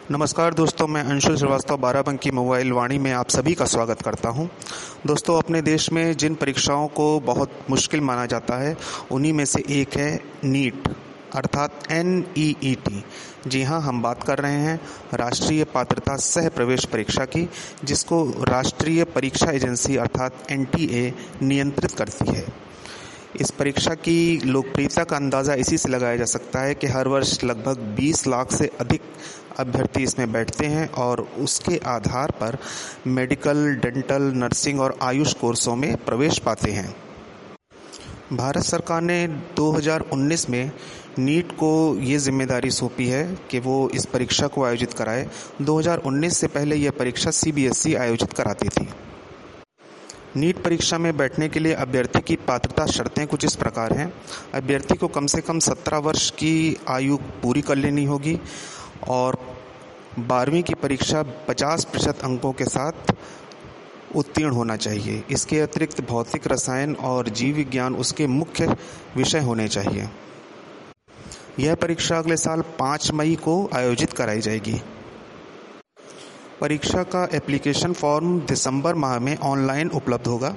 नमस्कार दोस्तों, मैं अंशुल श्रीवास्तव बाराबंकी मोबाइल वाणी में आप सभी का स्वागत करता हूं। दोस्तों, अपने देश में जिन परीक्षाओं को बहुत मुश्किल माना जाता है उन्हीं में से एक है नीट अर्थात NEET। जी हां, हम बात कर रहे हैं राष्ट्रीय पात्रता सह प्रवेश परीक्षा की, जिसको राष्ट्रीय परीक्षा एजेंसी अर्थात NTA नियंत्रित करती है। इस परीक्षा की लोकप्रियता का अंदाज़ा इसी से लगाया जा सकता है कि हर वर्ष लगभग 20 लाख से अधिक अभ्यर्थी इसमें बैठते हैं और उसके आधार पर मेडिकल, डेंटल, नर्सिंग और आयुष कोर्सों में प्रवेश पाते हैं। भारत सरकार ने 2019 में नीट को ये जिम्मेदारी सौंपी है कि वो इस परीक्षा को आयोजित कराए। 2019 से पहले यह परीक्षा CBSE आयोजित कराती थी। नीट परीक्षा में बैठने के लिए अभ्यर्थी की पात्रता शर्तें कुछ इस प्रकार हैं। अभ्यर्थी को कम से कम 17 वर्ष की आयु पूरी कर लेनी होगी और 12वीं की परीक्षा 50% अंकों के साथ उत्तीर्ण होना चाहिए। इसके अतिरिक्त भौतिक, रसायन और जीव विज्ञान उसके मुख्य विषय होने चाहिए। यह परीक्षा अगले साल 5 मई को आयोजित कराई जाएगी। परीक्षा का एप्लीकेशन फॉर्म दिसंबर माह में ऑनलाइन उपलब्ध होगा।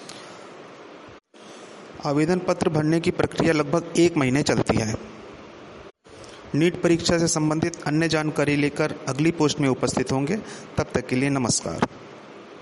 आवेदन पत्र भरने की प्रक्रिया लगभग 1 महीने चलती है। नीट परीक्षा से संबंधित अन्य जानकारी लेकर अगली पोस्ट में उपस्थित होंगे। तब तक के लिए नमस्कार।